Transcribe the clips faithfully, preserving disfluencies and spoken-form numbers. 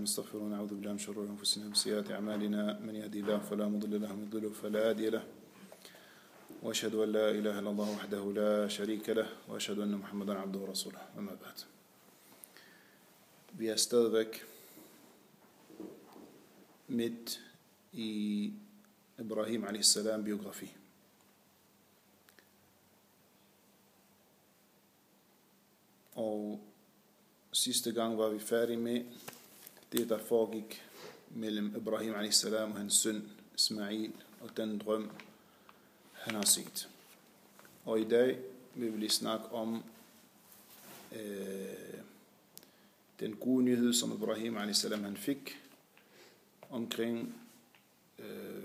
ونستغفره ونعوذ بالله من شرور أنفسنا ومن سيئات أعمالنا من يهدي الله فلا مضل له ومن يضلل فلا هادي له وأشهد أن لا إله إلا الله وحده لا شريك له وأشهد أن محمدا عبده ورسوله أما بعد. Vi er stadigvæk midt i Ibrahim alayhi salam biografi. Og sidste gang var vi færdige med det, der foregik mellem Ibrahim alayhi salam og hans søn Ismail og den drøm, han har set. Og i dag vil vi lige snakke om øh, den gode nyhed, som Ibrahim alayhi salam han fik omkring øh,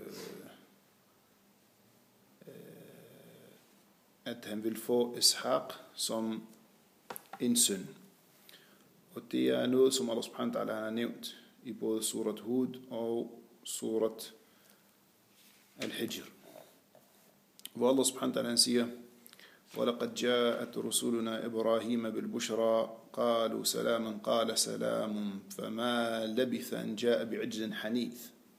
øh, at han vil få Ishaq som en søn. Og det er noget, som Allah subhanahu wa ta'ala har nævnt i både surat Hud og surat Al-Hijr. Hvor Allah subhanahu wa ta'ala siger: وَلَقَدْ جَاءَتْ رُسُولُنَا إِبْرَاهِيمَ بِالْبُشْرَى قَالُوا سَلَامًا قَالَ سَلَامٌ فَمَا لَبِثَ أَنْ جَاءَ بِعِجْلٍ حَنِيذٍ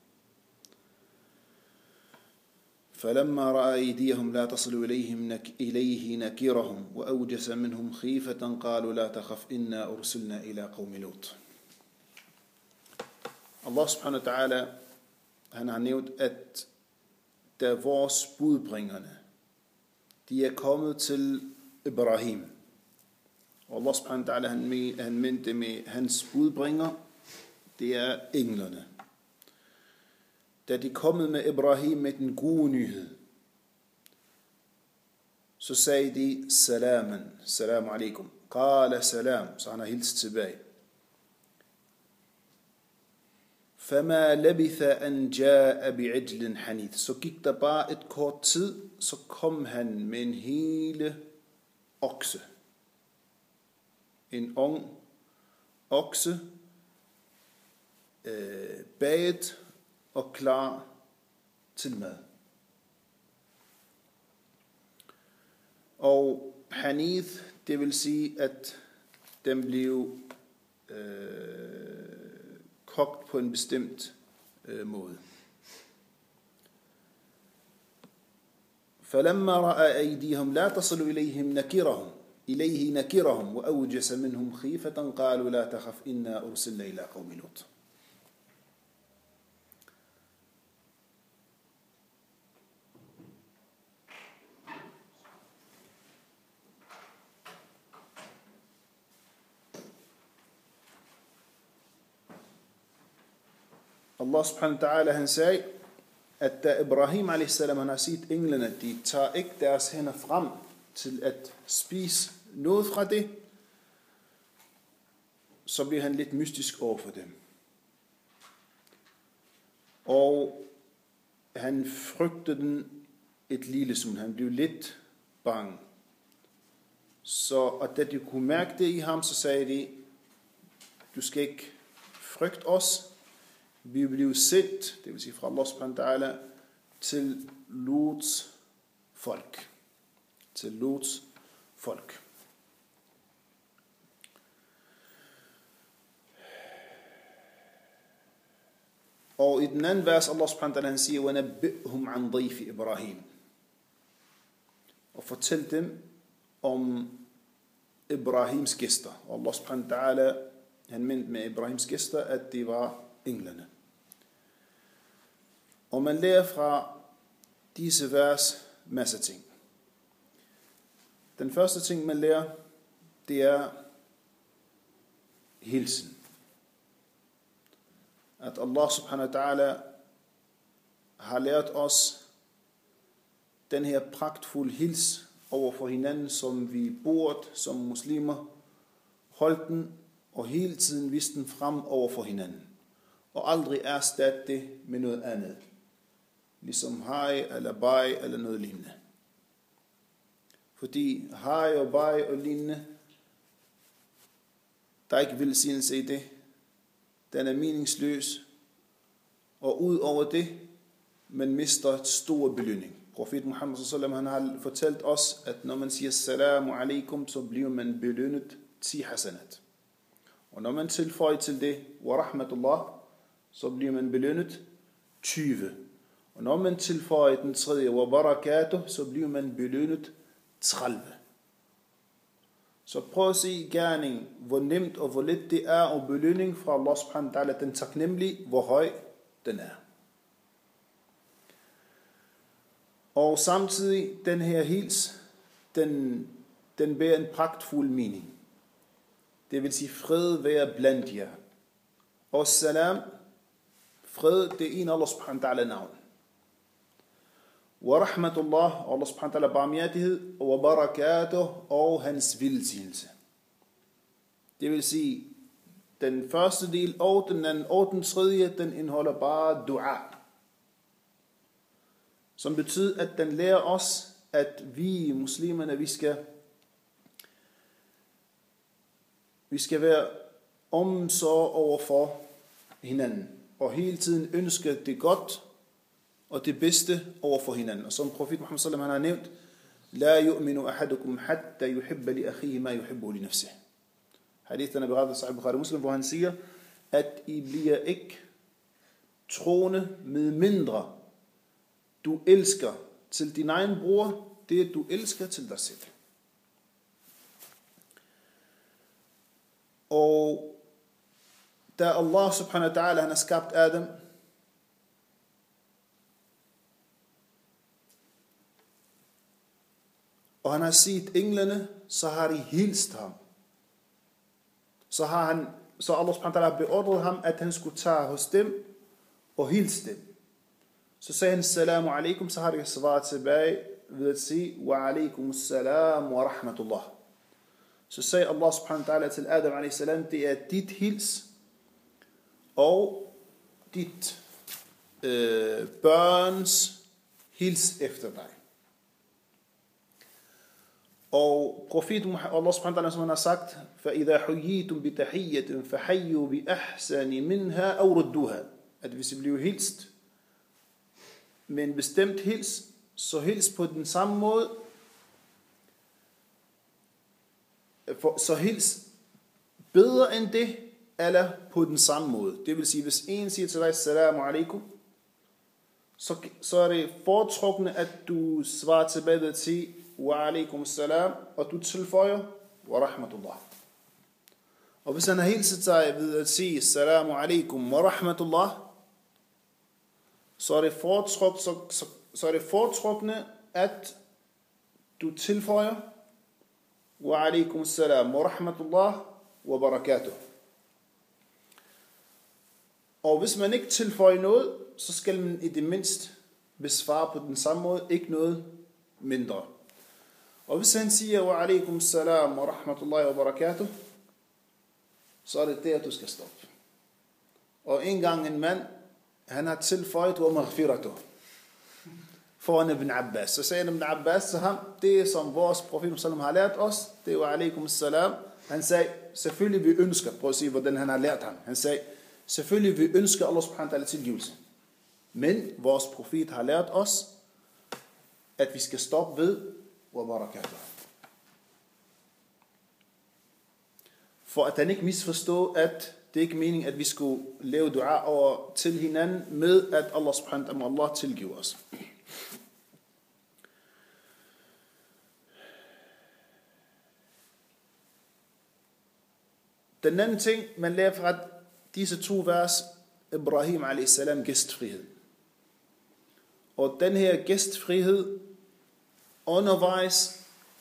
فلما رأى أيديهم لا تصل إليهم نك إليه نكرهم وأوجس منهم خيفة قالوا لا تخف إنا أرسلنا إلى قوم لوط. Allah subhanahu wa ta'ala, han har nævnt, at da vores budbringerne, de er kommet til Ibrahim, og Allah subhanahu wa ta'ala, han, med, han mente med hans budbringer, det er englerne. Da de kommet med Ibrahim med den gode nyhed, så sagde de salamen, salamu alaikum, qala salam, så han har hilst tilbage. Fama labitha an jaa bi'ijlin hanith, så gik der bare et kort tid, så kom han med en hele okse. En ung okse, øh, baget og klar til mad. Og hanith, det vil sige, at den blev øh, kogt på en bestemt øh, måde. فَلَمَّا رَأَى أَيْدِيهُمْ لَا تَصِلُ إِلَيْهِمْ نَكِرَهُمْ إِلَيْهِ نَكِرَهُمْ وَأَوْجَسَ مِنْهُمْ خِيفَةً قَالُوا لَا تَخَفْ إِنَّا أُرْسِلْنَا إِلَى قَوْمِ لُوطٍ. Allah subhanahu wa ta'ala, han sagde, at da Ibrahim alayhi salam, han har set englene, de tager ikke deres hænder frem til at spise noget fra det, så bliver han lidt mystisk over for dem. Og han frygtede den et lille smule, han blev lidt bange. Så, og da de kunne mærke det i ham, så sagde de, du skal ikke frygte os, vi blev sendt, det vil sige fra Allah subhanahu wa ta'ala, til Luts folk. Til Luts folk. Og i den anden vers, Allah subhanahu wa ta'ala, han siger, وَنَبِّئْهُمْ عَنْ ضَيْفِ إِبْرَاهِيمِ, og fortæl dem om Ibrahims gæster. Og Allah subhanahu wa ta'ala, han mente med Ibrahims gæster, at det var englene. Og man lærer fra disse vers masser ting. Den første ting, man lærer, det er hilsen. At Allah subhanahu wa ta'ala har lært os den her pragtfulde hils over for hinanden, som vi burde som muslimer, holdt den og hele tiden viste den frem over for hinanden. Og aldrig erstatte det med noget andet. Ligesom hej eller bye eller noget lignende. Fordi hej og bye og lignende, der er ikke velsignelse i det. Den er meningsløs. Og ud over det, man mister et stor belønning. Profet Muhammad sallallahu alaihi wasallam, han har fortalt os, at når man siger salamu alaikum, så bliver man belønnet ti hasanat. Og når man tilføjer til det, wa rahmatullah, så bliver man belønnet tyve. Og når man tilføjer den tredje, wa barakatuh, så bliver man belønnet tredive. Så prøv at se gerning, hvor nemt og hvor let det er, og belønning fra Allah subhanahu wa ta'ala, den taknemmelige, hvor høj den er. Og samtidig, den her hils, den, den bærer en pragtfuld mening. Det vil sige, fred være blandt jer. Og salam, fred, det er en Allah subhanahu wa ta'ala navn. Wa rahmatullah, Allah subhanahu wa ta'ala barmhjertighed, og wa barakatuh, og hans velsignelse. Det vil sige, den første del og den anden og den tredje, den indeholder bare dua. Som betyder, at den lærer os, at vi muslimerne, vi skal, vi skal være omsorg overfor hinanden. Og hele tiden ønske det godt og det bedste overfor hinanden. Og som profet Muhammad sallallahu alaihi wasallam har nævnt, la yu'minu ahadukum hatta yuhibba li akhihi ma yuhibbu li nafsihi. Hadithen er berettet af Sahih Bukhari Muslim, hvor han siger, at I bliver ikke troende med mindre du elsker til din egen bror, det du elsker til dig selv. Og da Allah subhanahu wa ta'ala, han har skabt Adam, og han har set englene, så har de hilst ham. Så har han, så Allah subhanahu wa ta'ala beordret ham, at han skulle tage hos dem og hilse dem. Så sagde han, salamu alaikum, så har de svaret tilbage ved at sige, wa alaikum salam wa rahmatullah. Så sagde Allah subhanahu wa ta'ala til Adam alaihi salam, det er dit hils og dit øh, børns hils efter dig. Og profeten Allah subhanahu wa ta'ala har sagt, فَإِذَا حُيِّيتُمْ بِتَحِيَّةٍ فَحَيُّوا بِأَحْسَنِ مِنْهَا أَوْ رُدُّوهَا. At hvis I bliver hilst med en bestemt hils, så hils på den samme måde, så hils bedre end det, eller på den samme måde. Det vil sige, hvis en siger til dig, salamu alaikum, så, så er det foretrukne, at du svarer tilbage ved at sige, wa alaikum salam, og du tilføjer, wa rahmatullah. Og hvis han har hilset dig ved at sige, salamu alaikum wa rahmatullah, så er det foretrukne, så, så, så er det foretrukne, at du tilføjer, wa alaikum salam wa rahmatullah wa barakatuh. Og hvis man ikke tilføjer noget, så skal man i det mindst besvare på den samme måde, ikke noget mindre. Og hvis han siger, wa alaikum salam wa rahmatullahi wa barakatuh, så er det der, du skal stoppe. Og en gang en mand, han har tilføjet, wa maghfiratuh, foran Ibn Abbas. Så sagde Ibn Abbas til ham, det som vores profet sallam har lært os, det er wa alaikum salam. Han sagde, selvfølgelig vi ønsker, prøv at sige, hvordan han har lært ham. Han sagde, selvfølgelig vi ønsker Allah subhanahu wa ta'ala tilgivelse. Men vores profet har lært os, at vi skal stoppe ved wa barakatuh. For at han ikke misforstår, at det ikke er meningen, at vi skulle lave dua over til hinanden med, at Allah subhanahu wa ta'ala tilgiver os. Den anden ting, man lærer fra disse to vers, Ibrahim alaihi salam, gæstfrihed. Og den her gæstfrihed undervejs,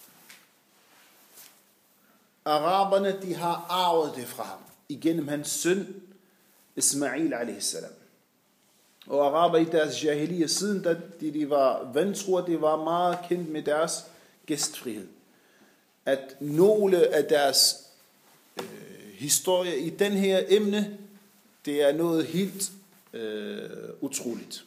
araberne, de har arvet det fra ham, igennem hans søn, Ismail alaihi salam. Og araber i deres jahiliya, siden da de, de var vantro, de var meget kendt med deres gæstfrihed. At nogle af deres øh, historier i den her emne, det er noget helt øh, utroligt.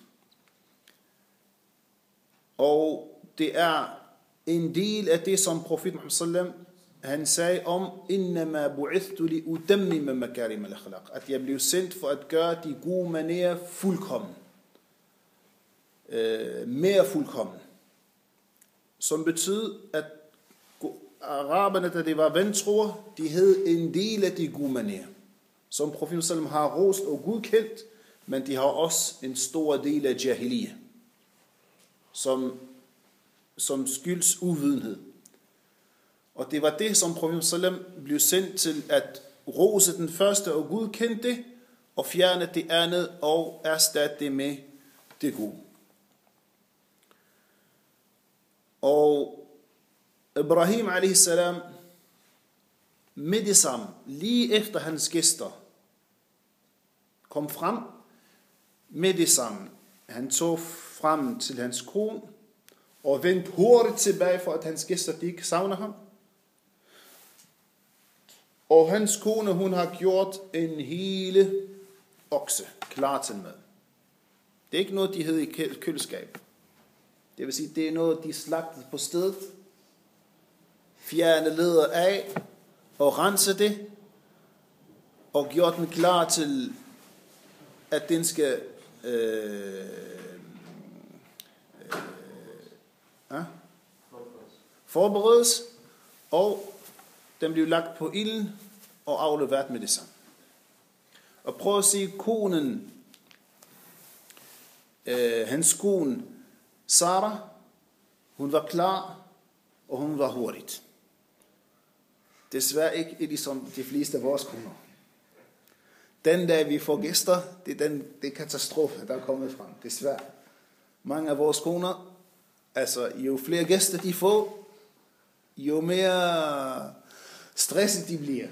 Og det er en del af det, som profet Muhammad sallam, han sagde om, innama bu'ithtu li utammima makarim al-akhlaq, at jeg blev sendt for at gøre de gode manerer fuldkommen. Øh, mere fuldkommen. Som betyder, at araberne, da de var vantroer, de havde en del af de gode manerer. som profeten sallam har rost og godkendt, men de har også en stor del af jahiliya, som, som skyldes uvidenhed. Og det var det, som profeten sallam blev sendt til at rose den første og godkende det, og fjerne det andet og erstatte det med det gode. Og Ibrahim alaihi salam, med det samme, lige efter hans gæster kom frem, med det samme, han tog frem til hans kone, og vendte hurtigt tilbage, for at hans gæster de ikke savner ham. Og hans kone, hun har gjort en hele okse klar til mad. Det er ikke noget, de hedder i køleskab. Det vil sige, det er noget, de slagtede på stedet, fjerne leder af, og rense det, og gjort den klar til, at den skal øh, øh, forberedes, og den blev lagt på ilden og afleveret med det samme. Og prøv at se konen, øh, hans kone, Sara, hun var klar, og hun var hurtigt. Desværre ikke ligesom de fleste af vores koner. Den dag vi får gæster, det er den det er katastrofe, der er kommet frem. Desværre. Mange af vores koner, altså jo flere gæster de får, jo mere stresset de bliver.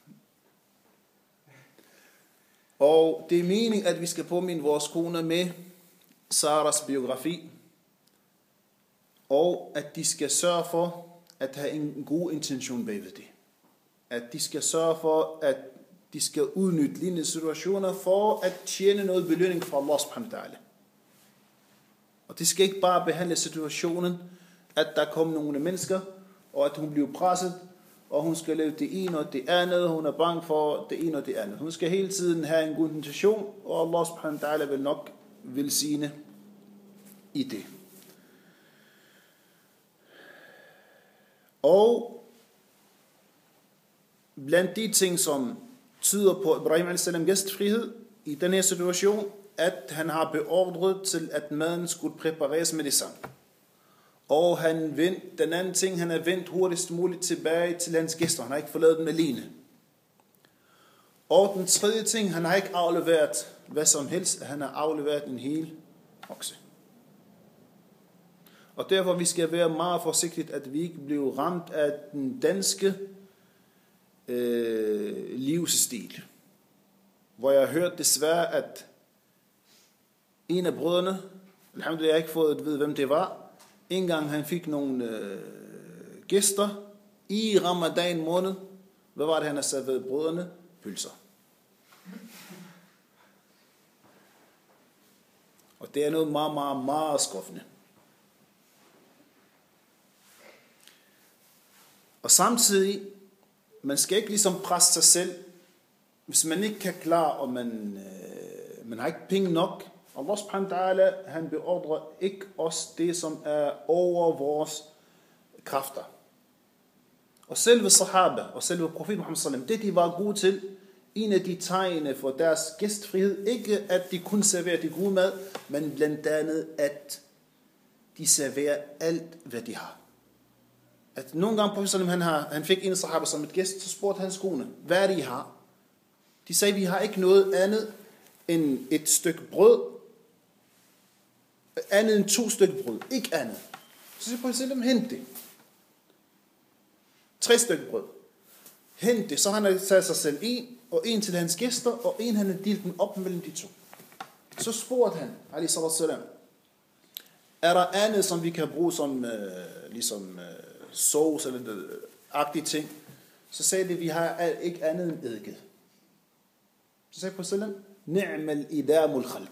Og det er meningen, at vi skal påminde vores koner med Saras biografi, og at de skal sørge for at have en god intention bagved det. At de skal sørge for, at de skal udnytte lignende situationer for at tjene noget belønning fra Allah subhanahu wa ta'ala. Og de skal ikke bare behandle situationen, at der kommer nogle mennesker, og at hun bliver presset, og hun skal lave det ene og det andet, hun er bange for det ene og det andet. Hun skal hele tiden have en god intention, og Allah subhanahu wa ta'ala vil nok velsigne i det. Og blandt de ting, som tyder på Ibrahim alaihi salam gæstfrihed i den her situation, at han har beordret til, at maden skulle præpareres med det samme. Og han vendt, den anden ting, han er vendt hurtigst muligt tilbage til hans gæster. Han har ikke forladet dem alene. Og den tredje ting, han har ikke afleveret hvad som helst, han har afleveret en hel okse. Og derfor vi skal være meget forsigtigt, at vi ikke bliver ramt af den danske øh, livsstil. Hvor jeg har hørt desværre, at en af brødrene, alhamdulillah, jeg har ikke fået at vide, hvem det var, en gang han fik nogle øh, gæster i Ramadan måned. Hvad var det, han har serveret brødrene? Pølser. Og det er noget meget, meget, meget skuffende. Og samtidig, man skal ikke ligesom presse sig selv, hvis man ikke kan klare, og man, øh, man har ikke penge nok. Allah subhanahu wa ta'ala, han beordrer ikke os det, som er over vores kræfter. Og selve sahaba, og selve profet Muhammad sallam, det de var gode til, en af de tegne for deres gæstfrihed, ikke at de kun serverer det gode mad, men blandt andet, at de serverer alt, hvad de har. At nogle gange profet sallam, han, har, han fik en sahaba som et gæst, så spurgte hans kone, hvad er det I har? De sagde, vi har ikke noget andet end et stykke brød, andet end to stykker brød, ikke andet. Så siger profet sallam, hent det. Tre stykker brød. Hent det, så han har taget sig selv en, og en til hans gæster, og en han har delt den op mellem de to. Så spurgte han, alaihi salatu salam, er der andet, som vi kan bruge som øh, ligesom øh, sovs eller øh, agtige ting? Så sagde de, vi har ikke andet end eddike. Så sagde profet sallam, ni'mal idamul khalb.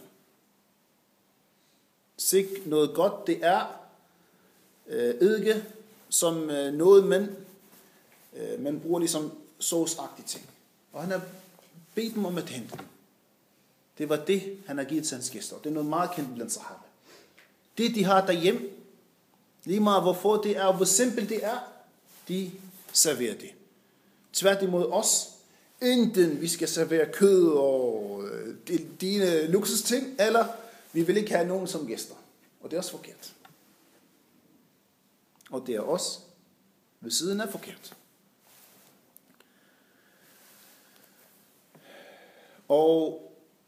Sig noget godt, det er øh, eddike, som øh, noget man, øh, man bruger ligesom sovsagtige ting. Og han har bedt dem om at hente dem. Det var det, han har givet til hans gæster. Det er noget meget kendt blandt sahaba. Det, de har derhjemme, lige meget hvorfor det er, og hvor simpelt det er, de serverer det. Tværtimod os, enten vi skal servere kød og dine luksusting, eller vi vil ikke have nogen som gæster. Og det er også forkert. Og det er også ved siden af forkert. Og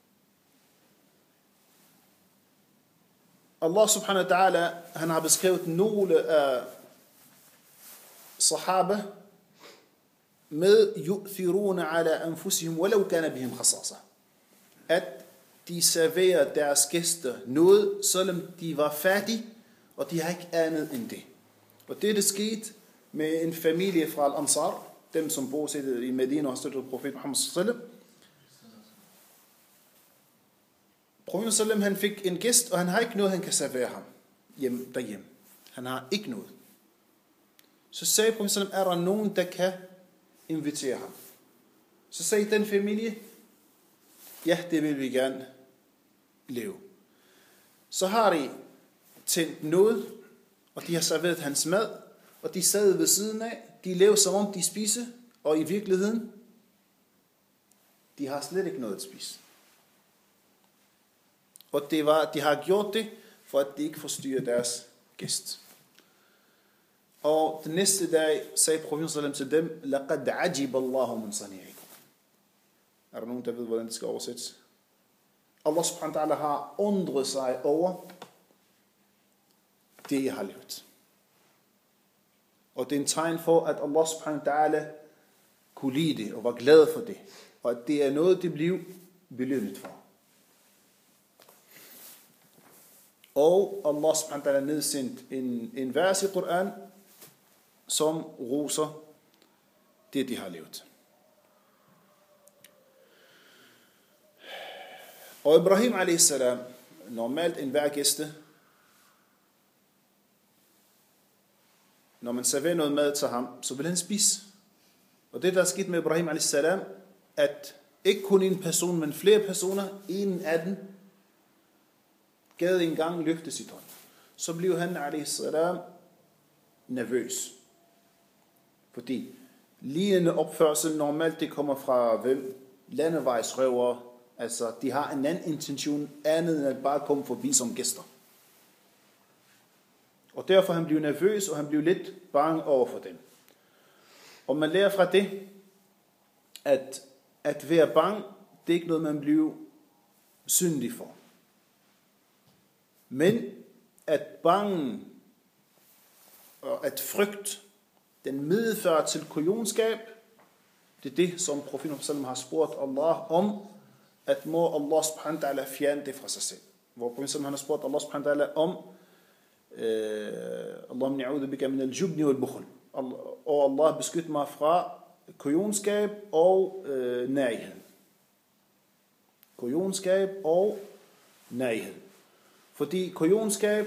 Allah subhanahu wa ta'ala, han har beskrevet nogle af sahaba med yu'thiruna ala anfusihim walau kana bihim khasasa. At de serverer deres gæster noget, selvom de var fattige, og de har ikke andet end det. Og det er det sket med en familie fra Al-Ansar, dem som bosætter i Medina og støttede profet Muhammad sallallahu alaihi wasallam. Profet sallallahu han fik en gæst, og han har ikke noget, han kan servere ham hjem, derhjemme. Han har ikke noget. Så sagde profet sallallahu er der nogen, der kan invitere ham? Så sagde den familie, ja, det vil vi gerne leve. Så har de tændt noget, og de har serveret hans mad, og de sad ved siden af. De levede som om de spiser, og i virkeligheden, de har slet ikke noget at spise. Og det var, de har gjort det, for at de ikke forstyrrer deres gæst. Og den næste dag sagde profeten sallallahu til dem, لَقَدْ عَجِبَ اللَّهُ مِنْ صَنِيعِكُمْ. Er der nogen, der ved, hvordan det skal oversættes? Allah subhanahu wa ta'ala har undret sig over det, jeg har lavet. Og det er en tegn for, at Allah subhanahu wa ta'ala kunne lide det, og var glad for det. Og at det er noget, det blev belønnet for. Og Allah subhanahu wa ta'ala nedsendt en, en vers i Koran, som roser det, de har lavet. Og Ibrahim a.s. normalt en hver gæste, når man serverer noget mad til ham, så vil han spise. Og det, der er sket med Ibrahim a.s., at ikke kun en person, men flere personer, en af dem, gav en gang løfte sit hånd. Så blev han a.s. nervøs. Fordi lignende opførsel normalt, det kommer fra hvem? Landevejsrøvere. Altså, de har en anden intention, andet end at bare komme forbi som gæster. Og derfor han blev nervøs, og han blev lidt bange over for dem. Og man lærer fra det, at at være bange, det er ikke noget, man bliver syndig for. Men at bange og at frygt, den medfører til kujonskab, det er det, som profeten sallam har spurgt Allah om, at må Allah subhanahu wa ta'ala fjerne det fra sig selv. Hvor profeten sallam har spurgt Allah subhanahu wa ta'ala om, Allahum ni'udhu bika min al-jubni wal-bukhl. Og Allah beskytter mig fra kujonskab og øh, nærighed. Kujonskab og nærighed. Fordi kujonskab,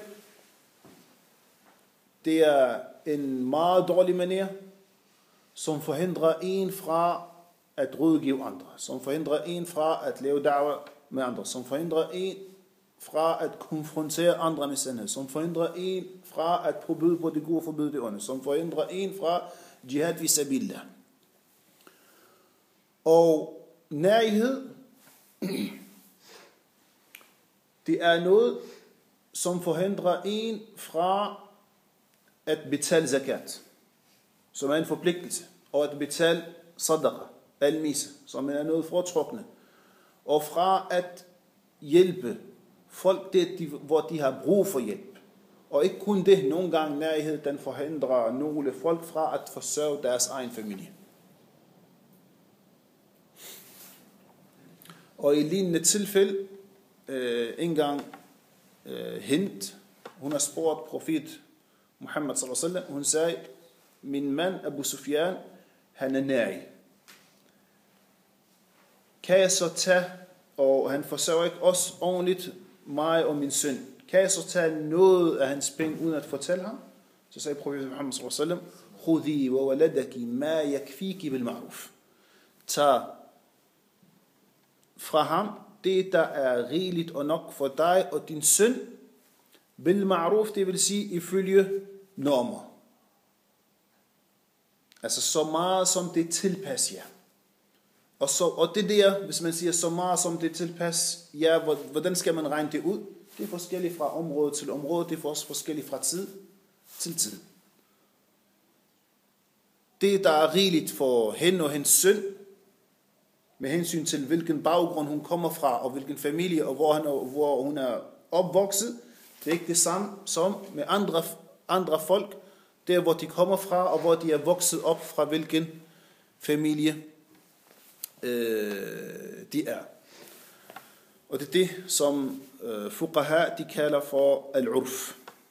det er en meget dårlig manér, som forhindrer en fra at rådgive andre, som forhindrer en fra at lave da'wah med andre, som forhindrer en fra at konfrontere andre med sandhed, som forhindrer en fra at forbyde på det gode og forbyde det onde, som forhindrer en fra jihad fi sabilillah. Og nærighed, det er noget, som forhindrer en fra at betale zakat, som er en forpligtelse, og at betale sadaqa, al-misa, som er noget foretrukne, og fra at hjælpe folk, det, hvor de har brug for hjælp. Og ikke kun det, nogle gange nærighed, den forhindrer nogle folk fra at forsørge deres egen familie. Og i lignende tilfælde, øh, en gang øh, Hind, hun har spurgt profet Muhammad sallallahu alaihi wasallam, hun sagde, min mand Abu Sufyan, han er nærig. Kan jeg så tage, og han forsørger ikke os ordentligt, mig og min søn, kan jeg så tage noget af hans penge, uden at fortælle ham? Så sagde profet Muhammad sallallahu alaihi wasallam, khudhi wa waladaki ma yakfiki bil ma'ruf. Tag fra ham det, der er rigeligt og nok for dig og din søn, bil ma'ruf, det vil sige ifølge normer. Altså så meget som det tilpasser jer. Og, så, og det der, hvis man siger så meget som det er tilpas, ja, hvordan skal man regne det ud? Det er forskelligt fra område til område, det er også forskelligt fra tid til tid. Det, der er rigeligt for hende og hendes søn, med hensyn til hvilken baggrund hun kommer fra, og hvilken familie, og hvor, han er, hvor hun er opvokset, det er ikke det samme som med andre, andre folk, der hvor de kommer fra, og hvor de er vokset op fra hvilken familie øh, de er. Og det er det, som øh, fuqaha, de kalder for al-urf.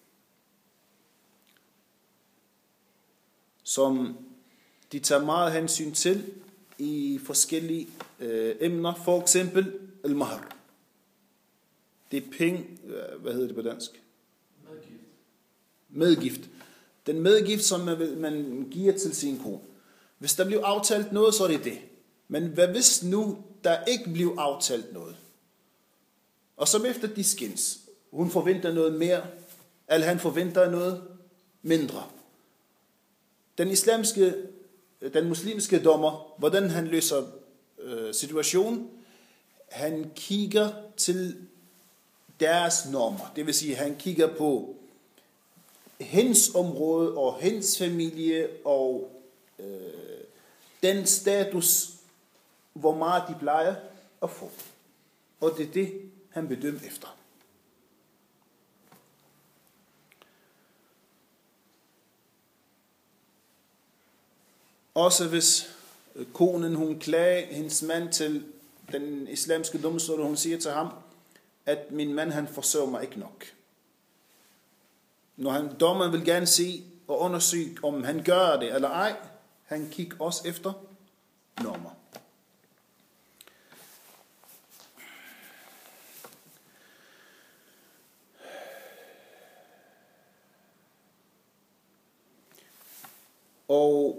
Som de tager meget hensyn til i forskellige øh, emner. For eksempel al-mahr. Det er penge, hvad hedder det på dansk? Medgift. Medgift. Den medgift, som man, man giver til sin kone. Hvis der bliver aftalt noget, så er det det. Men hvad hvis nu, der ikke bliver aftalt noget? Og som efter de skins. Hun forventer noget mere, eller han forventer noget mindre. Den islamske, den muslimske dommer, hvordan han løser øh, situationen, han kigger til deres normer. Det vil sige, han kigger på hendes område og hendes familie og øh, den status, hvor meget de plejer at få. Og det er det, han bedømmer efter. Også hvis konen, hun klager hendes mand til den islamske domstol, hun siger til ham, at min mand, han forsørger mig ikke nok. Når han, dommeren vil gerne se og undersøge, om han gør det eller ej, han kigger også efter normer. Og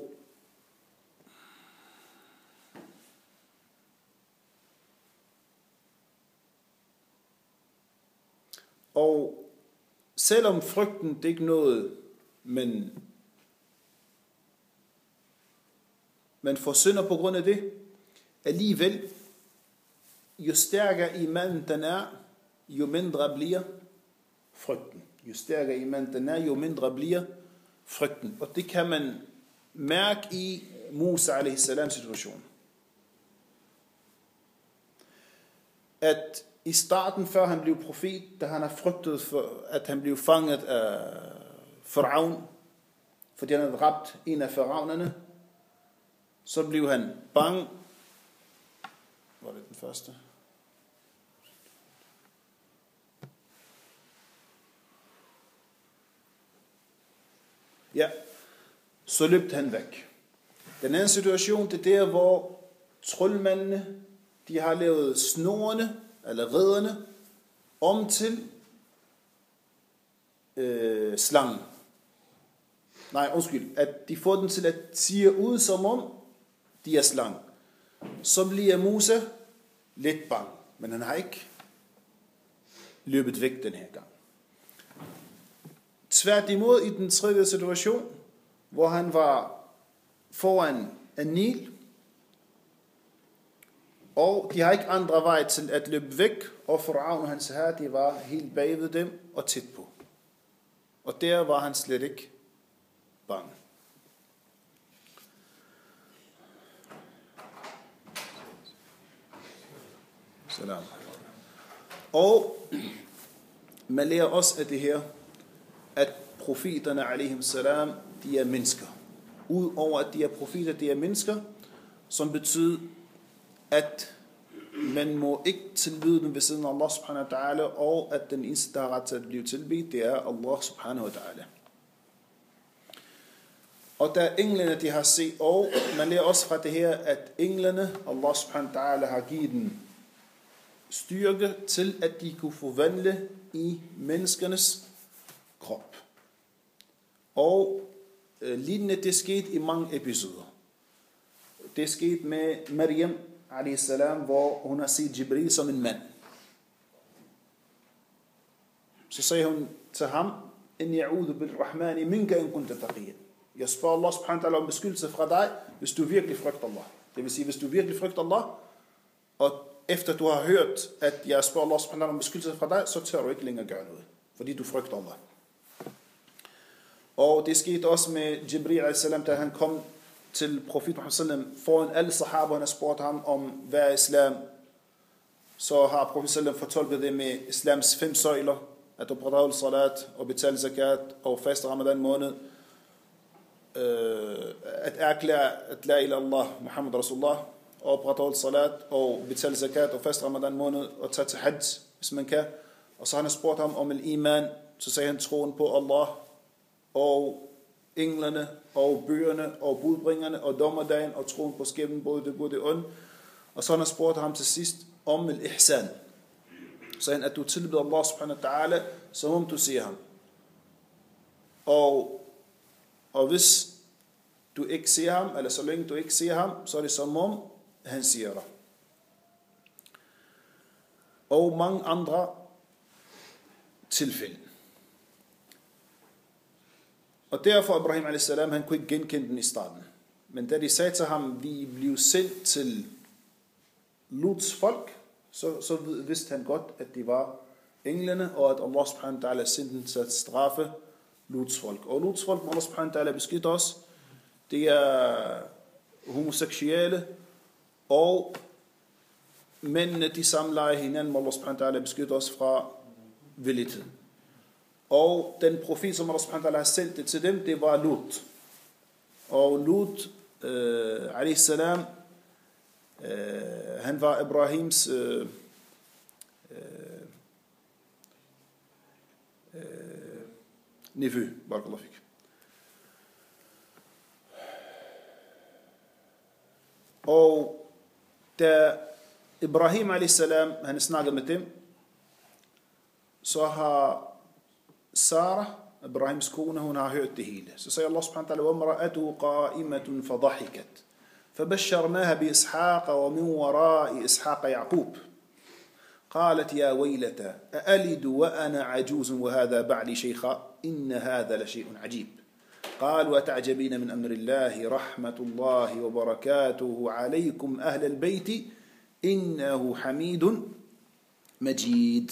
Og selvom frygten det er ikke noget, men man får synder på grund af det, alligevel, jo stærkere iman den er, jo mindre bliver frygten. Jo stærkere iman den er, jo mindre bliver frygten. Og det kan man mærke i Musa alaihi salam situation. At i starten, før han blev profet, da han har frygtet, for, at han blev fanget af Faraon, fordi han havde dræbt en af faraonerne, så blev han bange. Var det den første? Ja, så løbte han væk. Den anden situation, det er der, hvor troldmændene, de har lavet snorene, eller ridderne, om til øh, slangen. Nej, undskyld, at de får den til at sige ud som om, de er slang. Så bliver Musa lidt bange, men han har ikke løbet væk den her gang. Tværtimod i den tredje situation, hvor han var foran en Nil, og de har ikke andre vej til at løbe væk, og Faraon og hans herre, de var helt bagved dem og tæt på. Og der var han slet ikke bange. Salam. Og man lærer også af det her, at profeterne alaihim salam, de er mennesker. Udover at de er profeter, de er mennesker, som betyder, at man må ikke tilbyde dem ved siden af Allah subhanahu wa ta'ala, og at den eneste, der har ret til at blive tilbedt, det er Allah subhanahu wa ta'ala. Og der englene, de har set, og man lærer også fra det her, at englene, Allah subhanahu wa ta'ala, har givet dem styrke til, at de kunne forvandle i menneskernes krop. Og øh, lignende, det skete i mange episoder. Det skete med Maryam alaihi salam, hvor hun har set Jibril som en mand. Så sagde hun til ham, inni a'udhu bil-rahmani minka in kunta taqiyan. Jeg spørger Allah subhanahu wa ta'ala om beskyttelse fra dig, hvis du virkelig frygter Allah. Det vil sige, hvis du virkelig frygter Allah, og efter du har hørt, at jeg spørger Allah subhanahu wa ta'ala om beskyttelse fra dig, så tør du ikke længere gøre noget, fordi du frygter Allah. Og det skete også med Jibril alayhi salam, da han kom til profet Muhammad sallam foran alle sahaberne og spurgte ham om, hvad er islam? Så har profet sallam fortolket det med islams fem søjler, at opretholde salat og betale zakat og faste ramadan måned, at erklære at la ilaha illallah Muhammad Rasulullah, og opretholde salat og betale zakat og faste ramadan måned og tage til hajj, hvis man kan. Og så har han spurgt ham om al-iman, så sagde han troen på Allah og englene og bøgerne og budbringerne og dommerdagen og troen på skæbnen, både det gode og det onde. Og så har han spurgt ham til sidst om al-ihsan. Så han, at du tilbeder Allah subhanahu wa ta'ala, som om du ser ham. Og, og hvis du ikke ser ham, eller så længe du ikke ser ham, så er det som om han siger dig. Og mange andre tilfælde. Og derfor Ibrahim alayhi salam, han kunne ikke genkende den i starten. Men da de sagde til ham, vi blev sendt til Luts folk, så, så vidste han godt, at de var englene, og at Allah subhanahu wa ta'ala sendte dem til at straffe Luts folk. Og Luts folk, må Allah subhanahu wa ta'ala beskytte os, det er homoseksuelle, og mændene, de samlejer hinanden, må Allah subhanahu wa ta'ala beskytte os fra vildhed. Og den profet, som Allah subhanahu wa ta'ala har sendt det til dem, det var Lut. Og Lut, øh, alayhi salam, øh, han var Ibrahims øh, øh, nevø, barakallahu fik. Og da Ibrahim alayhi salam, han snakkede med dem, så har Sarah, Ibrahims kone, hun har hørt det hele. Så siger Allah subhanahu wa ta'ala, وَمْرَأَتُهُ قَائِمَةٌ فَضَحِكَتْ فَبَشَّرْنَاهَا بِإِسْحَاقَ وَمِنْ وَرَاءِ إِسْحَاقَ يَعْقُوبَ قالت يا ويلتى أألد وأنا عجوز وهذا بعلي شيخا إن هذا لشيء عجيب قالوا أتعجبين من أمر الله رحمة الله وبركاته عليكم أهل البيت إنه حميد مجيد.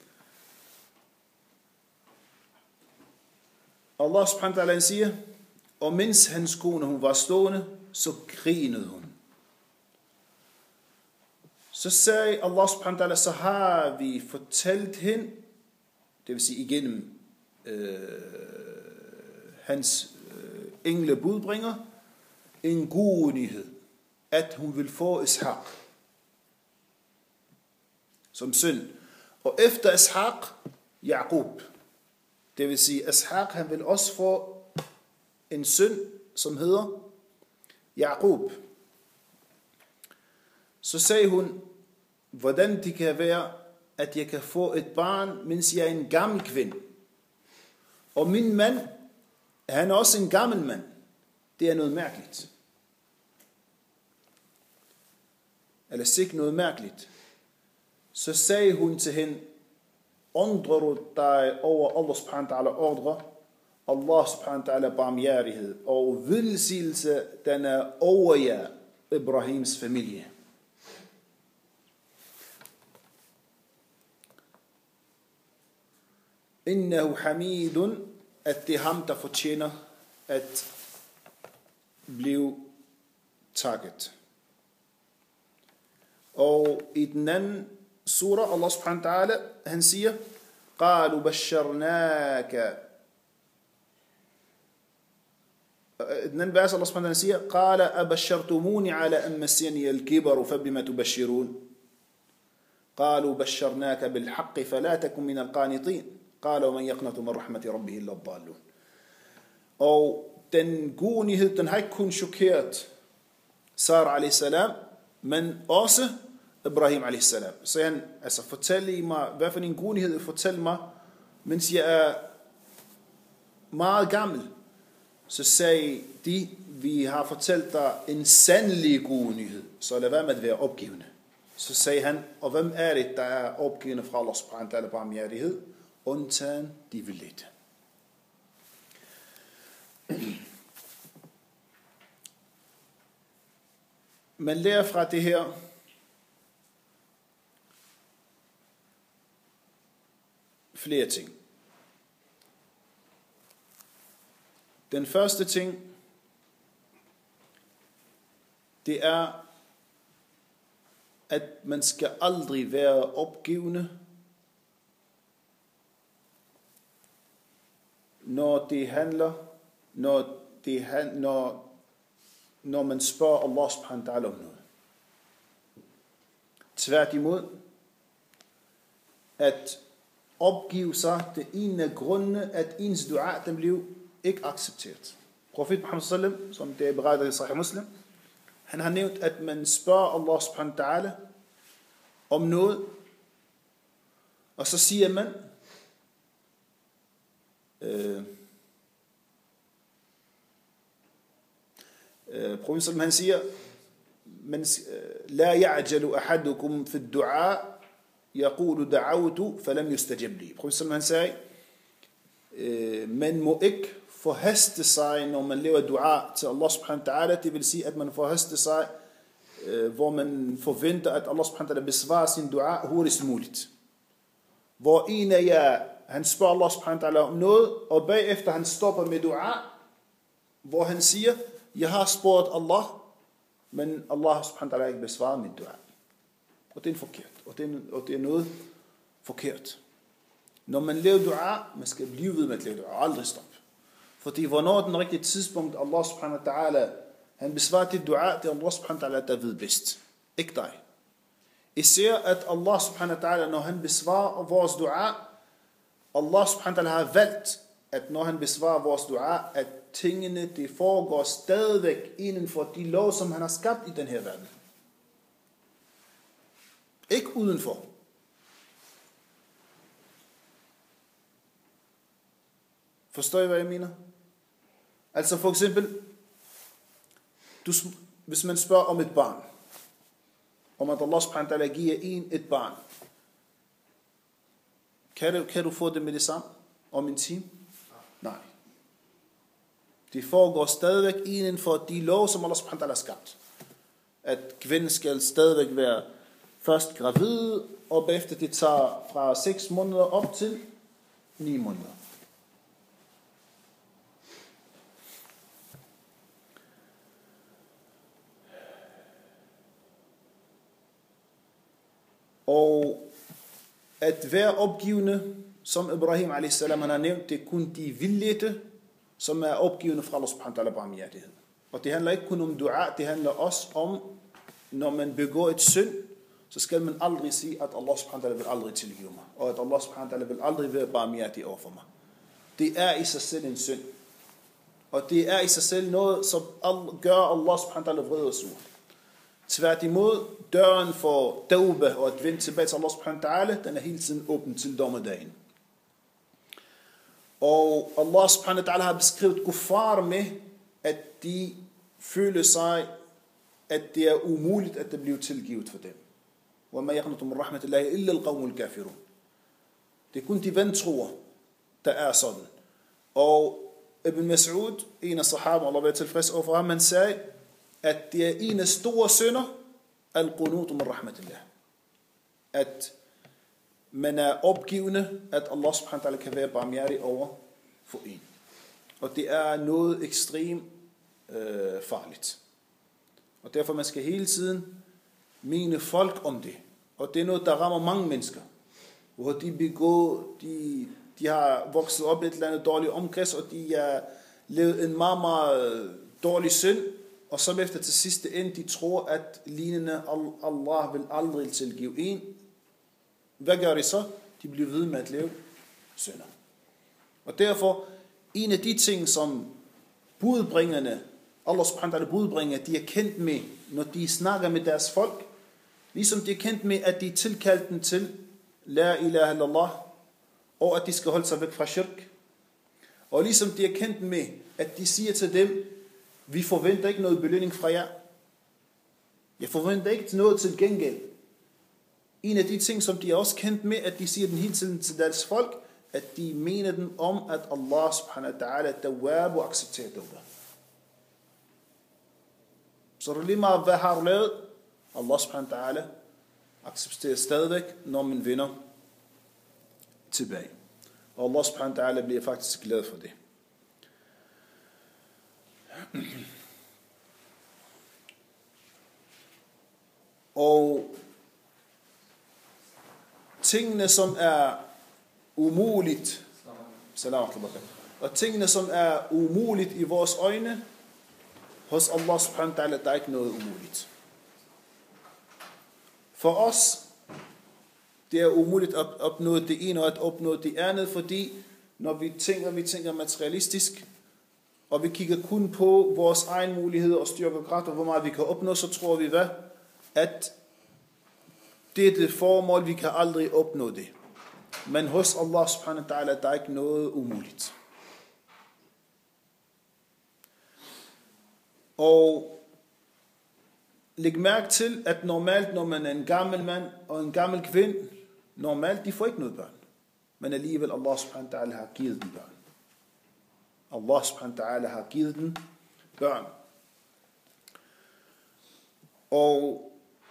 Allah subhanahu wa ta'ala siger, og mens hans kone hun var stående, så grinede hun. Så sagde Allah subhanahu wa ta'ala, så har vi fortalt hende, det vil sige igennem øh, hans øh, engle budbringer, en god nyhed, at hun vil få Ishaq som søn. Og efter Ishaq, Yaqub. Det vil sige, Ishaq, han vil også få en søn, som hedder Yaqub. Så sagde hun, hvordan det kan være, at jeg kan få et barn, mens jeg er en gammel kvinde. Og min mand, han er også en gammel mand. Det er noget mærkeligt. Eller sikkert noget mærkeligt. Så sagde hun til hende, undrer du dig over Allah subhanahu wa ta'ala ordre, Allah subhanahu wa ta'ala barmhjertighed og velsignelse, den er over jer, Ibrahims familie. Innahu hamidun, at det er ham, der fortjener at blive takket. Og i den anden surah, Allah subhanahu wa ta'ala, han siger, قالوا بشرناك. Den anden vers, Allah subhanahu wa ta'ala siger, قال أبشرتموني على أن مسني الكبر فبما تبشرون قالوا بشرناك بالحق فلا تكن من القانطين قال ومن يقنط من رحمة ربه إلا الضالون. Og den gode nyhed, den har ikke kun chokeret Sarah alayhi salam, men også Ibrahim alayhi salam. Så han, altså fortæl mig, hvad for en god nyhed, fortæl mig, mens jeg er meget gammel. Så sagde de, vi har fortalt dig en sandelig god nyhed, så lad være med at være opgivende. Så sagde han, og hvem er det, der er opgivende fra Allah subhanahu wa ta'ala barmhjertighed? Undtagen de vildledte. man lærer fra det her, flere ting. Den første ting, det er, at man skal aldrig være opgivende, når det handler, når, det, når, når man spørger Allah subhanahu wa ta'ala om noget. Tværtimod, at opgive sig, det ene af grundene, at ens dua, den blev ikke accepteret. Profet Muhammad sallallahu alaihi wasallam, som det er berettet i Sahih Muslim, han har nævnt, at man spørger Allah subhanahu wa ta'ala om noget, og så siger man, øh, øh, Profet sallallahu han siger, men la ya'jalu ahadukum fi ad-du'a yaqulu da'awtu falam yustajab li. Profet sallallahu han sagde, øh, man må ikke forhaste sig, når man laver dua til Allah subhanahu wa ta'ala, det vil sige, at man forhaste sig, øh, hvor man forventer, at Allah subhanahu wa ta'ala besvarer sin dua hurtigst muligt. Hvor en af jer, han spørger Allah subhanahu wa ta'ala om noget, og bagefter han stopper med dua, hvor han siger, jeg har spurgt Allah, men Allah subhanahu wa ta'ala ikke besvarer min dua. Og det er forkert, og det er, og det er noget forkert. Når man laver dua, man skal blive ved med at lave dua, aldrig stoppe. Fordi hvornår er den rigtige tidspunkt, Allah subhanahu wa ta'ala, han besvarer dit dua, det er Allah subhanahu wa ta'ala, der ved bedst. Ikke dig. Især at Allah subhanahu wa ta'ala, når han besvarer vores dua, Allah subhanahu wa ta'ala har valgt, at når han besvarer vores dua, at tingene, det foregår stadigvæk inden for de lov, som han har skabt i den her verden. Ikke udenfor. Forstår I, hvad jeg mener? Altså for eksempel, du, hvis man spørger om et barn, om at Allah subhanahu wa ta'ala giver en et barn, kan du, kan du få det med det samme om en time? Nej. Det foregår stadigvæk inden for de lov, som Allah subhanahu wa ta'ala har skabt. At kvinden skal stadigvæk være først gravid, og bagefter det tager fra seks måneder op til ni måneder. Og at være opgivende, som Ibrahim alaihi salam han har nævnt, det er kun de vildledte, som er opgivende fra Allah subhanahu wa ta'ala barmhjertighed. Og det handler ikke kun om dua, det handler også om, når man begår et synd, så skal man aldrig sige, at Allah subhanahu wa ta'ala vil aldrig tilgive mig, og at Allah subhanahu wa ta'ala vil aldrig være barmhjertig over for mig. Det er i sig selv en synd. Og det er i sig selv noget, som gør Allah subhanahu wa ta'ala vred og sur. Tværtimod, døren for tauba og at vende tilbage til Allah subhanahu wa ta'ala, den er hele tiden åben til dommedagen. Og Allah subhanahu wa ta'ala har beskrevet kuffar med, at de føler sig, at det er umuligt, at det bliver tilgivet for dem. وَمَا يَقْنُطُ مِنْ رَحْمَةِ اللَّهِ إِلَّا الْقَوْمُ الْكَافِرُونَ. Det er kun de vantroer, der er sådan. Og Ibn Mas'ud, en af sahaba, Allah var tilfreds overfor ham, han sagde, at det er en af store synder, al-qunutu min rahmatillah. At man er opgivende, at Allah subhanahu wa ta'ala kan være barmhjertig over for en. Og det er noget ekstremt øh, farligt. Og derfor man skal hele tiden mene folk om det. Og det er noget, der rammer mange mennesker. Hvor de begår, de, de har vokset op i et eller andet dårligt omkreds, og de har levet en meget, meget dårlig synd. Og så efter til sidste ende, de tror, at lignende Allah vil aldrig tilgive en. Hvad gør de så? De bliver ved med at leve synder. Og derfor, en af de ting, som budbringerne, Allah subhanahu wa ta'ala budbringer, de er kendt med, når de snakker med deres folk, ligesom de er kendt med, at de er tilkaldt dem til La ilaha illallah, og at de skal holde sig væk fra shirk. Og ligesom de er kendt med, at de siger til dem, vi forventer ikke noget belønning fra jer. Jeg forventer ikke noget til gengæld. En af de ting, som de er også kendt med, at de siger den hele tiden til deres folk, at de mener den om, at Allah subhanahu wa ta'ala tawwab og accepterer tawbah. Så er det lige meget, hvad har du lavet? Allah subhanahu wa ta'ala accepterer stadigvæk, når man vinder tilbage. Og Allah subhanahu wa ta'ala bliver faktisk glad for det. Og tingene, som er umuligt, og tingene, som er umuligt i vores øjne, hos Allah subhanahu wa ta'ala, der er ikke noget umuligt. For os, det er umuligt at opnå det ene og at opnå det andet, fordi når vi tænker, vi tænker materialistisk, og vi kigger kun på vores egen muligheder og styrke og kraft, og hvor meget vi kan opnå, så tror vi, hvad? At det er det formål, vi kan aldrig opnå det. Men hos Allah subhanahu wa ta'ala, der er ikke noget umuligt. Og læg mærke til, at normalt, når man er en gammel mand og en gammel kvinde, normalt, de får ikke noget børn. Men alligevel, Allah subhanahu wa ta'ala har givet dem børn. Allah subhanahu wa ta'ala har givet dem børn. Og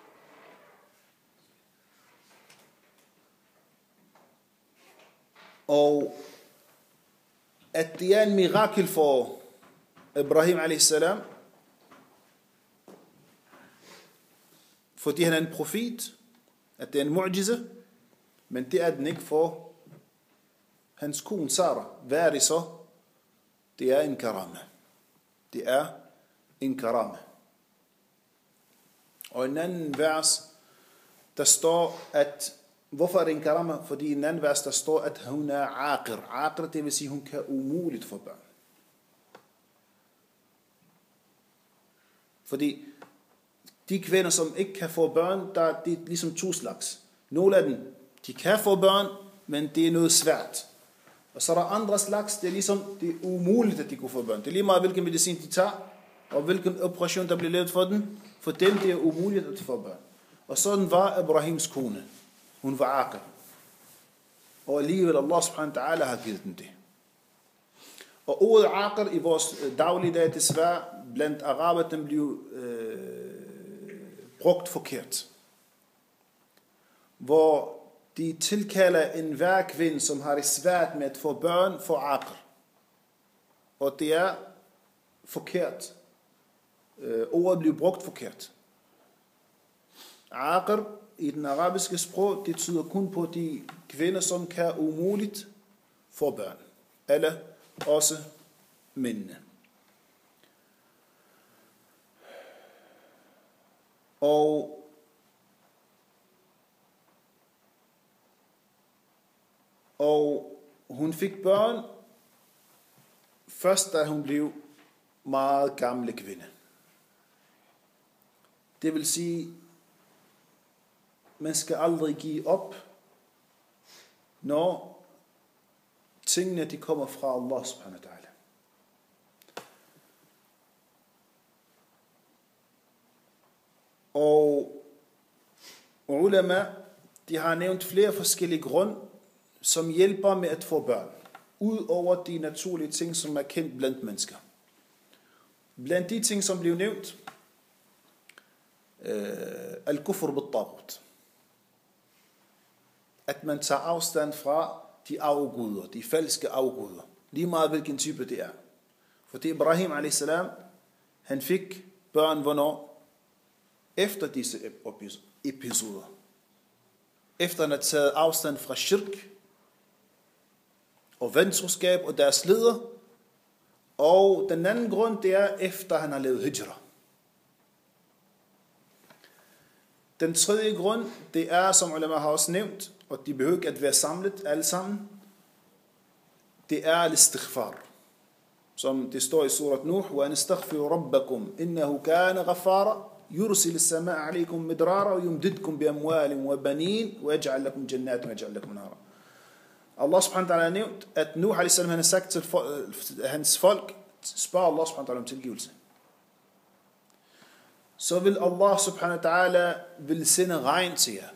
Og at det er en mirakel for Ibrahim alayhi salam, fordi han er en profet, at det er en mu'jiza, men det er den ikke for hans kone Sara. Hvad er det så? Det er en karama. Det er en karama. Og i en anden vers, der står, at hvorfor er det en karama? Fordi i en anden vers, der står, at hun er aqir. Aqir, det vil sige, hun kan umuligt få børn. Fordi de kvinder, som ikke kan få børn, der er det ligesom to slags. Nogle af dem, de kan få børn, men det er noget svært. Og så er der andre slags, det er ligesom, det er umuligt, at de kunne få børn. Det er lige meget, hvilken medicin de tager, og hvilken operation, der bliver lavet for dem. For dem, det er umuligt, at de får børn. Og sådan var Ibrahims kone. Hun var aqir. Og alligevel Allah subhanahu wa ta'ala har givet dem det. Og ordet aqir i vores dagligdag, desværre, blandt araber, den bliver øh, brugt forkert. Hvor de tilkalder en hver kvinde, som har det svært med at få børn, for aqir. Og det er forkert. Øh, ordet bliver brugt forkert. Aqir i den arabiske sprog, det tyder kun på de kvinder, som kan umuligt få børn. Eller også mændene. Og Og hun fik børn først, da hun blev meget gamle kvinde. Det vil sige, man skal aldrig give op, når tingene de kommer fra Allah subhanahu wa ta'ala. Og ulama, de har nævnt flere forskellige grunde, som hjælper med at få børn, ud over de naturlige ting, som er kendt blandt mennesker. Blandt de ting, som blev nævnt, øh, al-kufr bil-taghut. At man tager afstand fra de afguder, de falske afguder, lige meget hvilken type det er. Fordi Ibrahim alayhi salam, han fik børn hvornår? Efter disse episoder. Efter han har taget afstand fra shirk, og ventroskab og deres leder. Og den anden grund, det er efter han har lavet hijra. Den tredje grund, det er, som ulama har også nævnt, og de behøver ikke at være samlet alle sammen, det er al-istighfar. Som det står i surat Nuh, wa nastaghfiru rabbakum innahu kana ghaffara yursil as-samaa alaykum midrara wa yumdidkum bi amwalin wa banin wa yaj'al lakum jannatin wa yaj'al lakum anhara. Allah subhanahu wa ta'ala har nævnt, at Nuh alayhi salam, han har sagt til hans folk, spørg Allah subhanahu wa ta'ala om tilgivelse. Så vil Allah subhanahu wa ta'ala vil sende regn til jer.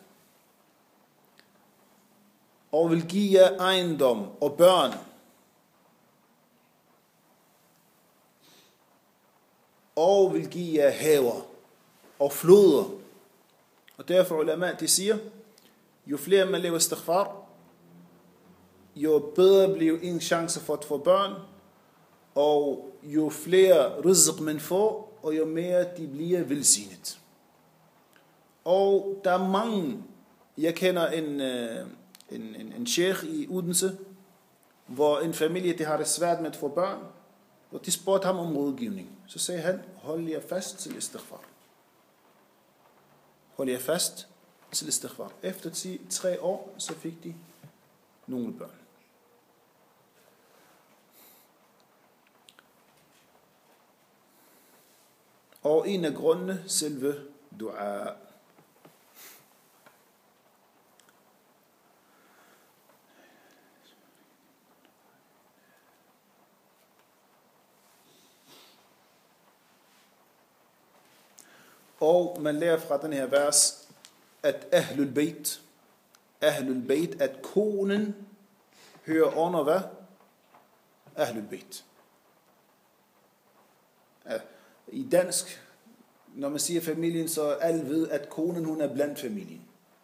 Og vil give jer ejendom og børn. og vil give jer haver og floder. Og derfor ulama, de siger, jo flere man laver istighfar, jo bedre bliver en chance for at få børn, og jo flere rizq man får, og jo mere de bliver velsignet. Og der er mange, jeg kender en, en, en, en sheikh i Odense, hvor en familie de har det svært med at få børn, og de spurgte ham om rådgivning. Så sagde han, hold jer fast til istighfar. Hold jer fast til istighfar. Efter ti, tre år, så fik de nogle børn. Og en af grundene, selve dua. Og man lærer fra den her vers, at Ahlul Bayt, Ahlul Bayt, at konen hører under hvad? Ahlul Bayt. I dansk, når man siger familien, så alle ved, at konen hun er blandt familien.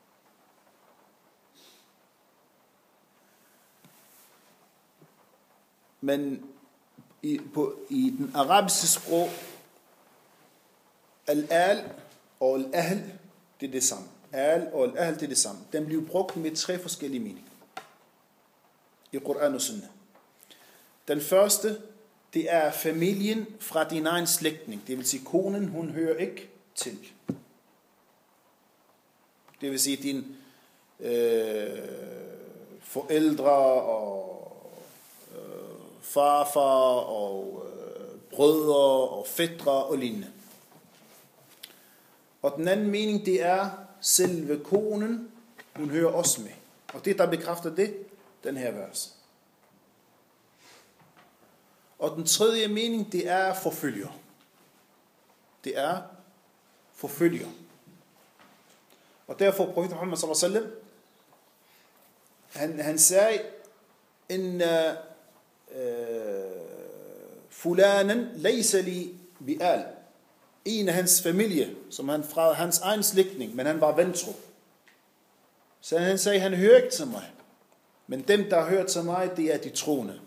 Men i, på, i den arabiske sprog, al-al og al-ahl, det er det samme. Al og al-ahl, det er det samme. Den bliver brugt med tre forskellige meninger i Koran og Sunnah. Den første, det er familien fra din egen slægtning. Det vil sige, konen, hun hører ikke til. Det vil sige, din øh, forældre og øh, farfar og øh, brødre og fætre og lignende. Og den anden mening, det er selve konen, hun hører også med. Og det, der bekræfter det, den her vers. Og den tredje mening, det er forfølger. Det er forfølger. Og derfor, profet Muhammad sallallahu alaihi wasallam, han, han sagde, en uh, fulanen laysa li bi'al. En af hans familie, som han fra hans egen slægtning, men han var vantro. Så han sagde, han hører ikke til mig. Men dem, der har hørt til mig, det er de troende.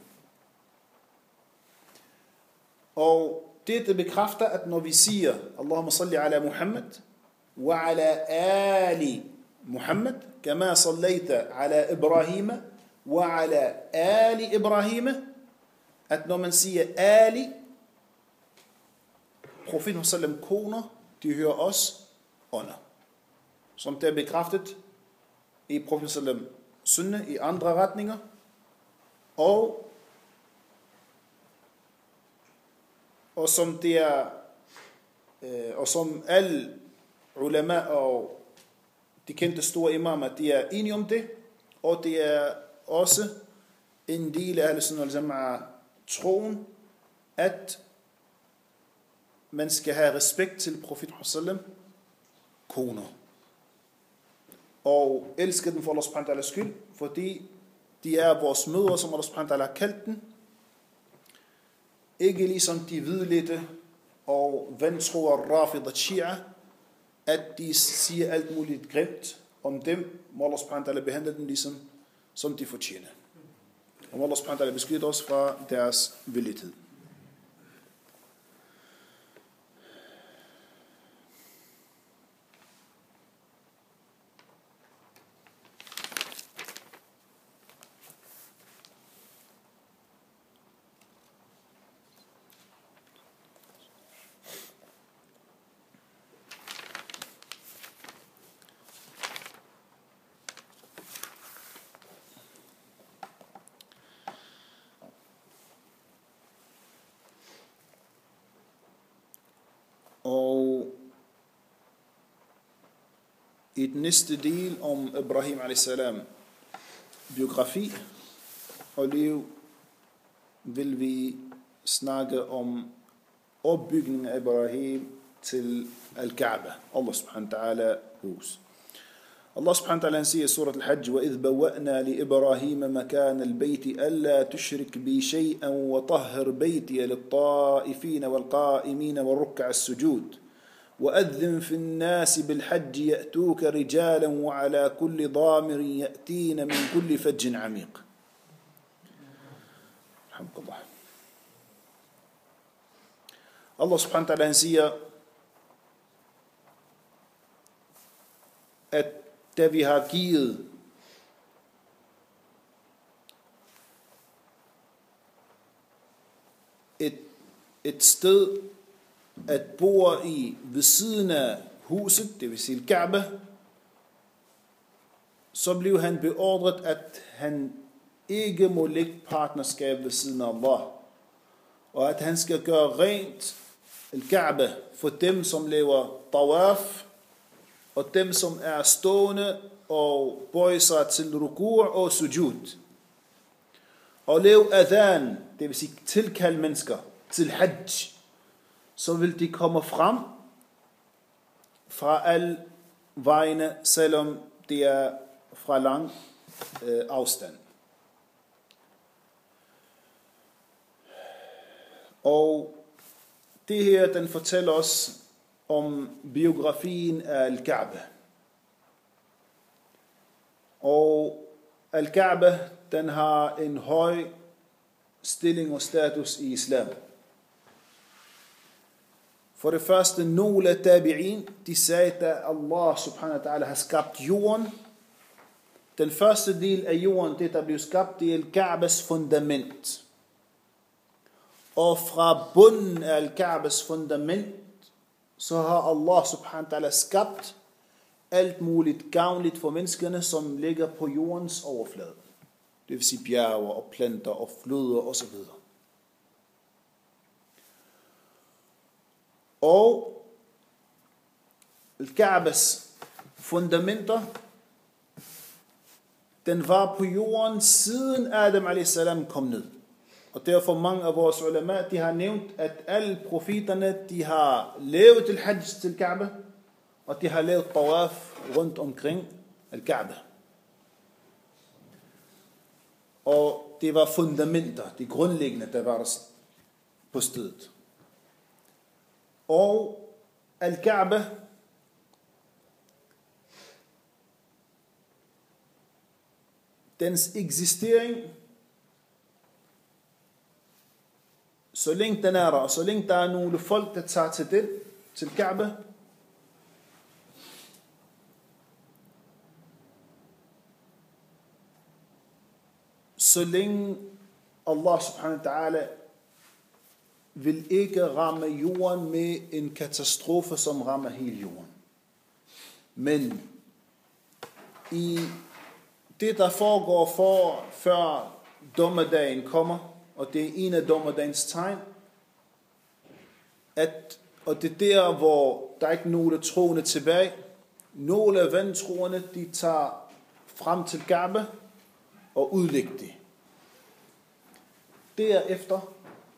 Og det, det bekræfter, at når vi siger, Allahumma salli ala Muhammad, wa ala ali Muhammad, kama sallaita ala Ibrahim, wa ala ali Ibrahim, at når man siger ali, profeten sallam koner, de hører også under. Som det er bekræftet i profeten sallam sunne i andre retninger, og og som det er øh, og som alle ulama og de kendte store imamer, de er enige om det, og det er også en del af Ahl-Sunnah wal-Jama'a troen, at man skal have respekt til profeten sallam koner. Og elske dem for Allah subhanahu wa ta'ala skyld, fordi de er vores mødre, som Allah subhanahu wa ta'ala har kaldt den. Ikke ligesom de hvidledte og vantro og rafid og shia, at de siger alt muligt grimt om dem, må Allah subhanahu wa ta'ala behandle dem ligesom, som de fortjener. Og må Allah subhanahu wa ta'ala beskytte os fra deres vildhed. Og i den næste del om Ibrahim a.s. biografi og liv vil vi snakke om opbygningen af Ibrahim til Al-Kaaba, Allah subhanahu wa ta'ala hus. Allah subhanahu wa ta'ala siger i surat al-Hajj, وَإِذْ بَوَّأْنَا لِإِبْرَاهِيمَ مَكَانَ الْبَيْتِ أَلَّا تُشْرِكْ بِي شَيْئًا وَطَهِّرْ بَيْتِيَ لِلطَّائِفِينَ وَالْقَائِمِينَ وَالرُّكَّعِ السُّجُودِ وَأَذِّنْ فِي النَّاسِ بِالْحَجِّ يَأْتُوكَ رِجَالًا وَعَلَى كُلِّ ضَامِرٍ يَأْتِينَ مِنْ كُلِّ فَجٍّ عَمِيقٍ. Alhamdulillah. Allah subhanahu wa ta'ala han siger, at da vi har givet et, et sted at bo i ved siden af huset, det vil sige Kaaba, så blev han beordret, at han ikke må lægge partnerskab ved siden af Allah, og at han skal gøre rent al-Kaaba for dem, som laver tawaf, og dem, som er stående og bøjer sig til ruku' og sujud. Og lave adhan, det vil sige tilkalde mennesker til hajj, så vil de komme frem fra alle vejene, selvom det er fra lang øh, afstand. Og det her, den fortæller os om biografien af Al-Kaaba. Og Al-Kaaba, den har en høj stilling og status i islam. For det første, nogle af tabi'in, de sagde, at Allah subhanahu wa ta'ala har skabt jorden. Den første del af jorden, det der blev skabt, det er Al-Kaabas fundament. Og fra bunden af Al-Kaabas fundament, så har Allah subhanahu wa ta'ala skabt alt muligt gavnligt for menneskene, som ligger på jordens overflade. Det vil sige bjerge og planter og floder osv. Og Al-Kaabas fundamenter, den var på jorden siden Adam a.s. kom ned. Og derfor mange af vores ulama, de har nævnt, at alle profeterne, de har lavet al-hajj til Kaaba, og de har lavet tawaf rundt omkring al-Kaaba. Og det var fundamenter, de grundlæggende, der var der på stedet. Og al-Kaaba, dens eksistering, så længe den er der, og så længe der er nogle folk, der tager til den, til Kaaba, så længe Allah subhanahu wa ta'ala vil ikke ramme jorden med en katastrofe, som rammer hele jorden. Men i det, der foregår for, før dommedagen kommer, og det er en af dommedagens tegn, at, og det er der, hvor der ikke er nogen troende tilbage. Nogle af vantroende, de tager frem til Kaaba og udlægger det. Derefter,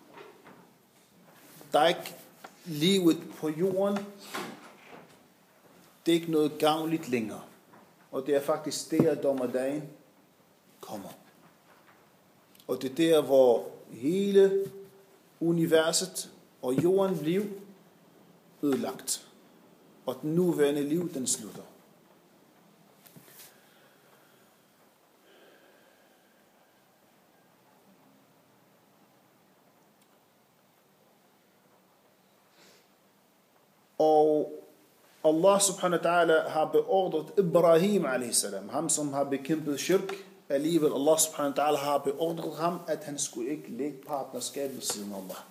der er ikke livet på jorden, det er ikke noget gavnligt længere. Og det er faktisk der, dommedagen kommer. Og det er der, hvor hele universet og jorden bliver ødelagt. Og den nuværende liv, den slutter. Og Allah subhanahu wa ta'ala har beordret Ibrahim a.s. ham som har bekæmpet shirk, alligevel Allah subhanahu wa ta'ala har beordret ham, at han skulle ikke lægge partnerskab ved siden af Allah.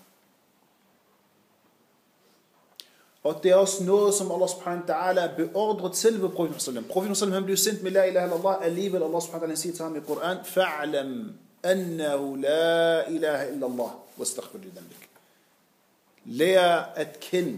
Og det er også noget, som Allah subhanahu wa ta'ala beordret selve profeten sallam. Profeten sallam, han blev sendt med la ilaha illallah, alligevel Allah subhanahu wa ta'ala siger til ham i Koran, fa'alam annahu la ilaha illallah, wastaghfir li dhanbik. Lær at kende.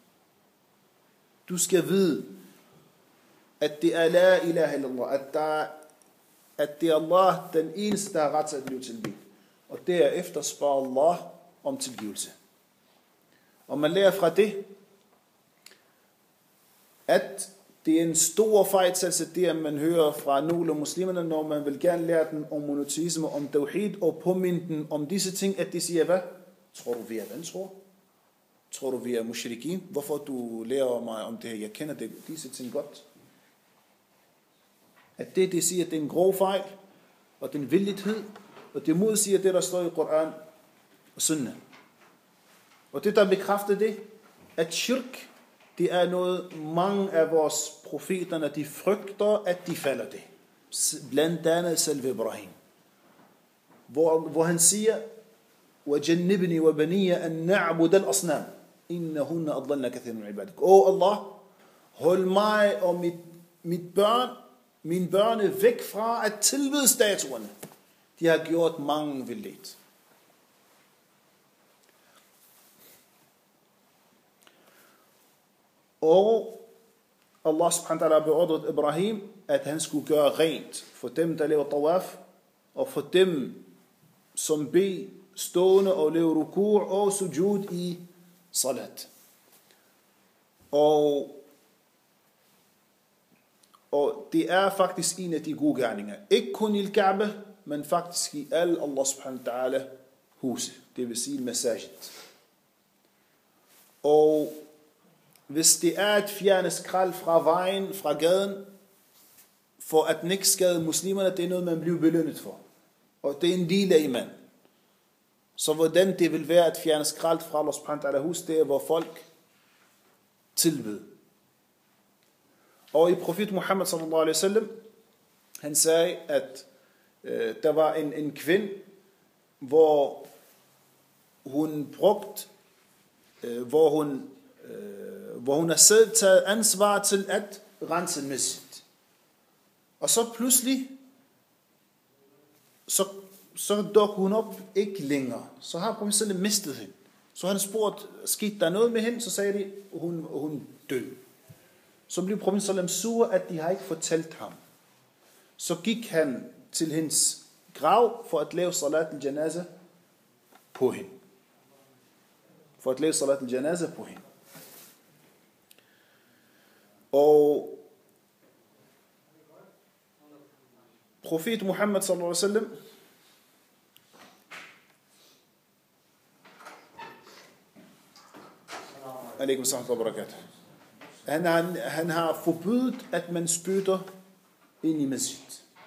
Du skal vide, at det er la ilaha illallah, at, der, at det er Allah, den eneste, der har ret til at blive tilgivet. Og derefter spørger Allah om tilgivelse. Og man lærer fra det, at det er en stor fejltagelse, det at man hører fra nogle af muslimerne, når man vil gerne lære dem om monoteisme, om tawhid, og påminde dem om disse ting, at de siger, hvad? Tror du, vi er venstre? Tror du, vi er mushrikin? Hvorfor du lærer mig om det her? Jeg kender det, disse ting godt. At det, de siger, det er en grov fejl, og det er en villighed, og det modsiger det, der står i Koran og Sunnah. Og det, der bekræfter det, at shirk, det er noget, mange af vores profeterne, de frygter, at de falder det. Blandt andet selv Ibrahim. Hvor, hvor han siger, وَجَنِّبْنِي وَبَنِيَ أَن نَعْبُدَ الْأَصْنَامِ إِنَّهُنَّ أَضْلَلْنَا كَثِيرًا مِنْ عِبَادِكَ. Åh Allah, hold mig og mit, mit børn, mine børn væk fra at tilbede statuerne. De har gjort mange vildt. Og Allah subhanahu wa ta'ala beordrede Ibrahim, at han skulle gøre rent for dem, der laver tawaf, og for dem, som beder stående og laver ruku' og sujud i salat. Og, og det er faktisk en af de gode gerninger. Ikke kun i Kaaba, men faktisk i alle Allah subhanahu wa ta'ala huse, det vil sige masajid. Og hvis det er at fjerne skrald fra vejen, fra gaden, for at den ikke skade muslimerne, det er noget, man bliver belønnet for. Og det er en del af iman. Så hvordan det vil være at fjerne skrald fra Allah subhanahu wa ta'ala hus, det er, hvor folk tilbed. Og i profet Muhammad sallallahu alaihi wasallam, han sagde, at øh, der var en, en kvinde, hvor hun brugt, øh, hvor hun hvor hun har selv taget ansvar til at rense en masjid. Og så pludselig, så, så dukker hun op ikke længere. Så har profeten selv mistet hende. Så han spurgt, skete der noget med hende? Så sagde de, hun, hun død. Så blev profeten selv sur, at de har ikke fortalt ham. Så gik han til hendes grav for at lave salat al-janaza på hende. For at lave salat al-janaza på hende. Og profet Muhammad sallallahu alaihi wasallam, alaikum salam wa barakatuh, han, han, han har forbudt, at man spytter ind i masjid.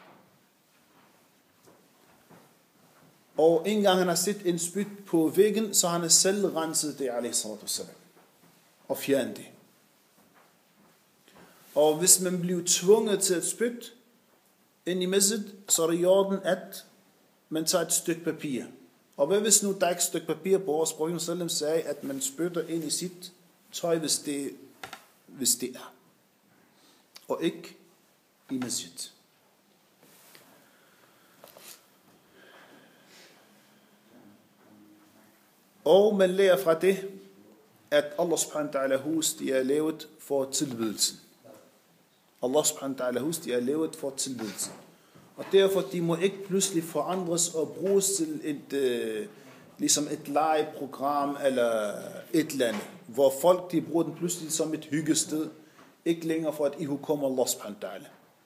Og en gang han har set en spyt på væggen, så han har selv renset det, alaihi salatu wasalam, og fjernet det. Og hvis man bliver tvunget til at spytte ind i masjid, så er det i orden, at man tager et stykke papir. Og hvad hvis nu der er et stykke papir på vores profet sallam sagde, at man spytter ind i sit tøj, hvis det, hvis det er. Og ikke i masjid. Og man lærer fra det, at Allah subhanahu wa ta'ala hus, de er lavet for tilbedelsen. Allah subhanahu wa ta'ala hus, de er lavet for tilbedelse. Og derfor, de må ikke pludselig forandres og bruges til et, øh, ligesom et legeprogram eller et eller andet, hvor folk, de bruger den pludselig som et hyggested, ikke længere for at ihukomme Allah subhanahu wa ta'ala.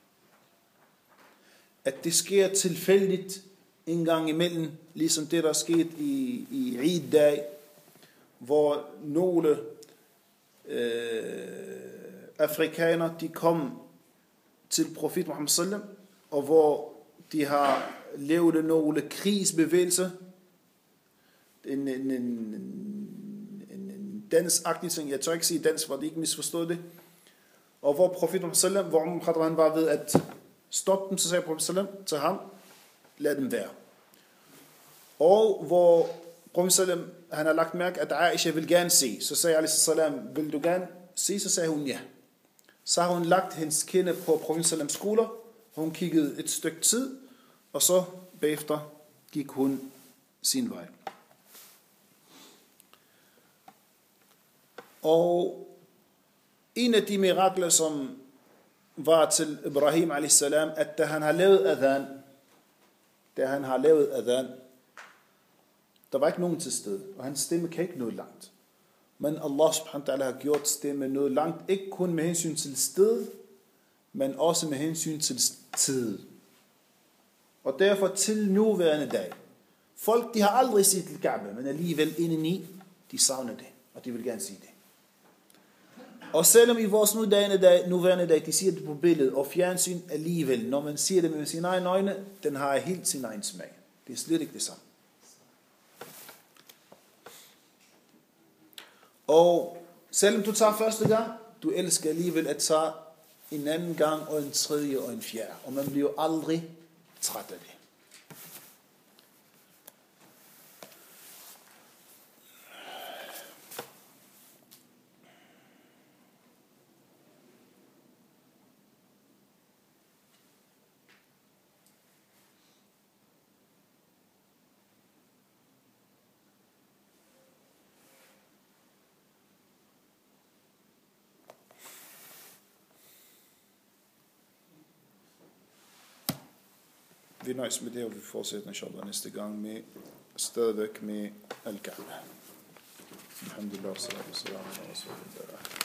At det sker tilfældigt en gang imellem, ligesom det, der er sket i, i Eid-dag, hvor nogle øh, afrikanere, de kom til profet Muhammad sallam, og hvor de har lavet nogle krigsbevægelser, en, en, en, en, en dansagtig ting, jeg tør ikke sige dans, for de ikke misforstod det, og hvor profet Muhammad sallam, hvor Umar han var ved at stoppe dem, så sagde profet sallam til ham, lad dem være. Og hvor profet sallam, han har lagt mærke, at Aisha vil gerne se, så sagde alaihi salam, vil du gerne se, så sagde hun ja. Så har hun lagt hendes kende på profet sallams skulder, hun kiggede et stykke tid, og så bagefter gik hun sin vej. Og en af de mirakler, som var til Ibrahim alaihi salam, at da han har lavet adhan, da han har lavet adhan, der var ikke nogen til stede, og hans stemme kan ikke nå langt. Men Allah subhanahu wa ta'ala har gjort stemme noget langt, ikke kun med hensyn til sted, men også med hensyn til tid. Og derfor til nuværende dag. Folk, de har aldrig set til Kaaba, men alligevel indeni, de savner det, og de vil gerne sige det. Og selvom i vores nuværende dag, nuværende dag, de siger det på billedet, og fjernsyn alligevel, når man siger det med sine egne øjne, den har helt sin egen smag. Det er slet ikke det samme. Og selvom du tager første gang, du elsker alligevel at tage en anden gang, og en tredje og en fjerde. Og man bliver aldrig træt af det. Vi nøjes med det, og vi fortsætter inshallah næste gang med stadigvæk med Al-Kaaba. Alhamdulillah, sallallahu alaihi wa sallam.